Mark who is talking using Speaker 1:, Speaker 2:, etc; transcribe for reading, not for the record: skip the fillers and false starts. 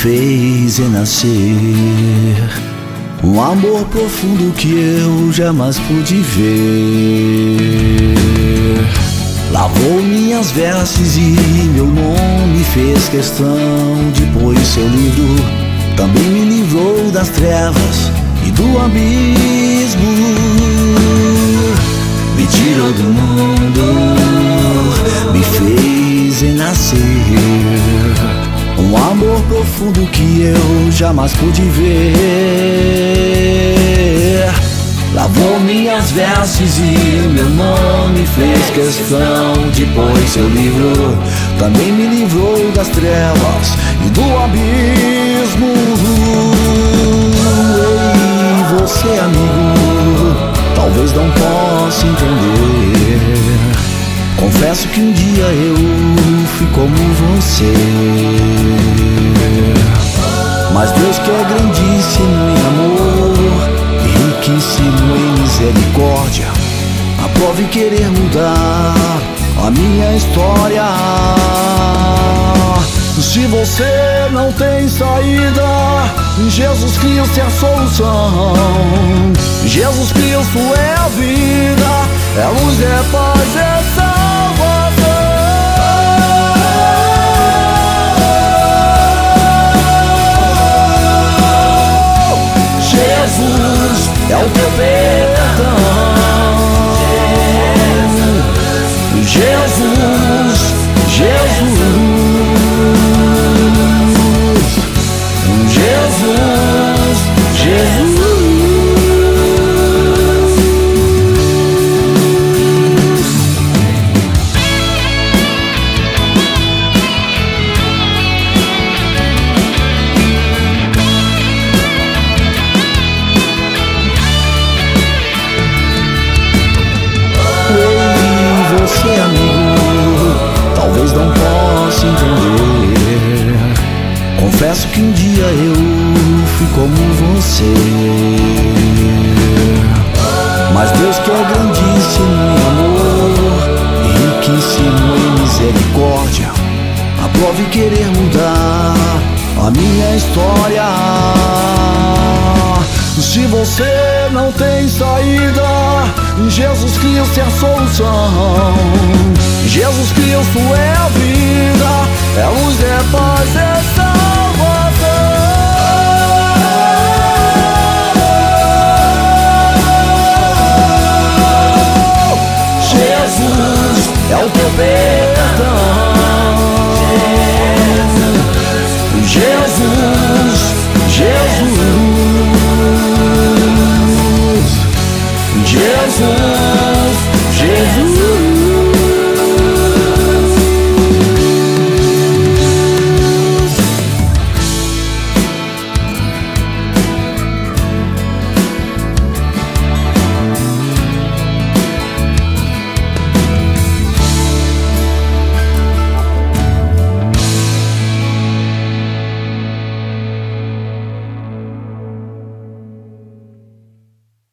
Speaker 1: fez renascer um amor profundo que eu jamais pude ver. Lavou minhas vestes e meu nome fez questão de pôr em seu livro. Também me livrou das trevas e do abismo. Me tirou do mundo, me fez renascer um amor profundo que eu jamais pude ver. Lavou minhas vestes e meu nome fez questão de pôr em seu livro. Também me livrou das trevas e do abismo. Ei, você amigo, talvez não possa entender. Confesso que um dia eu fui como você, mas Deus que é grandíssimo em amor e riquíssimo em misericórdia, aprove querer mudar a minha história. Se você não tem saída, Jesus Cristo é a solução. Jesus Cristo é a vida, é luz, é paz, é salvação. Jesus é o teu perdão. Jesus, Jesus, Jesus, Jesus. Você amigo, talvez não possa entender. Confesso que um dia eu fui como você, mas Deus que é grandíssimo em amor e riquíssimo em misericórdia, aprove querer mudar a minha história. Se você não tem saída, Jesus Cristo é a solução. Jesus Cristo é a vida, é luz, é paz, é salvação. Jesus é o teu perdão. Jesus, Jesus, Jesus.